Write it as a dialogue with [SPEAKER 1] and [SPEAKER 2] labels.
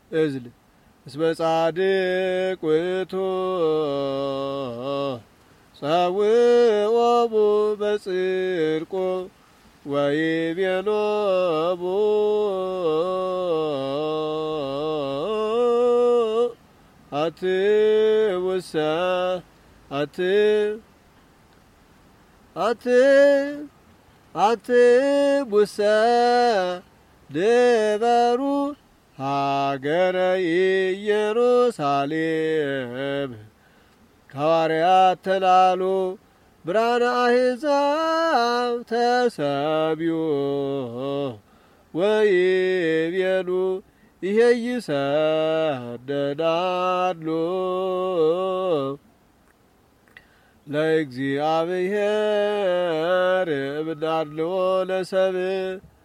[SPEAKER 1] እዝል እስመ ጻድቅ ውእቱ ጸውዖሙ በጽድቁ ወይቤሎሙ አትሙሰ አትሙሰ ድበሩ ሀገረ ኢየሩሳሌም ሐዋርያት ተላሉ ብርሃነ አሕዛብ ተሰብዩ ወይቤሉ ይሄይሰደዳሉ ለእግዚአብሔር እምናልዎ ለሰብእ